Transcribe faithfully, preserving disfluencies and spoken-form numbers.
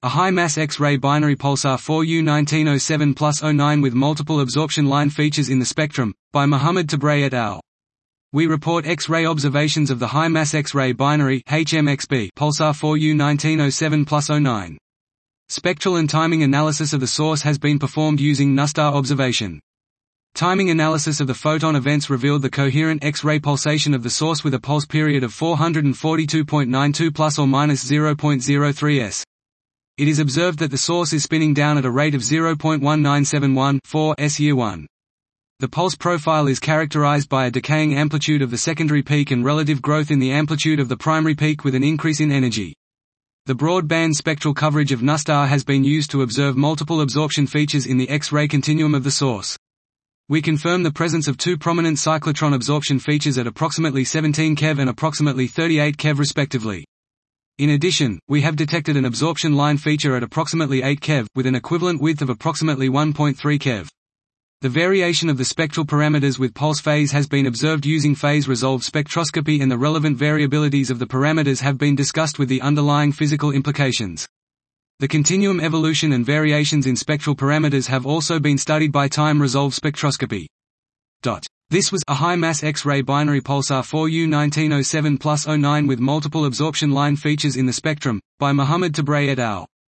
A high-mass X-ray binary pulsar four U nineteen oh seven plus oh nine with multiple absorption line features in the spectrum, by Mohammad Tabray et al. We report X-ray observations of the high-mass X-ray binary H M X B pulsar four U nineteen oh seven plus oh nine. Spectral and timing analysis of the source has been performed using NuSTAR observation. Timing analysis of the photon events revealed the coherent X-ray pulsation of the source with a pulse period of four hundred forty-two point nine two plus or minus zero point zero three s. It is observed that the source is spinning down at a rate of zero point one nine seven one four s year one. The pulse profile is characterized by a decaying amplitude of the secondary peak and relative growth in the amplitude of the primary peak with an increase in energy. The broad-band spectral coverage of NuSTAR has been used to observe multiple absorption features in the X-ray continuum of the source. We confirm the presence of two prominent cyclotron absorption features at approximately seventeen keV and approximately thirty-eight keV respectively. In addition, we have detected an absorption line feature at approximately eight keV, with an equivalent width of approximately one point three keV. The variation of the spectral parameters with pulse phase has been observed using phase-resolved spectroscopy, and the relevant variabilities of the parameters have been discussed with the underlying physical implications. The continuum evolution and variations in spectral parameters have also been studied by time-resolved spectroscopy. This was a high-mass X-ray binary pulsar four U nineteen oh seven plus oh nine with multiple absorption line features in the spectrum, by Mohammad Tabray et al.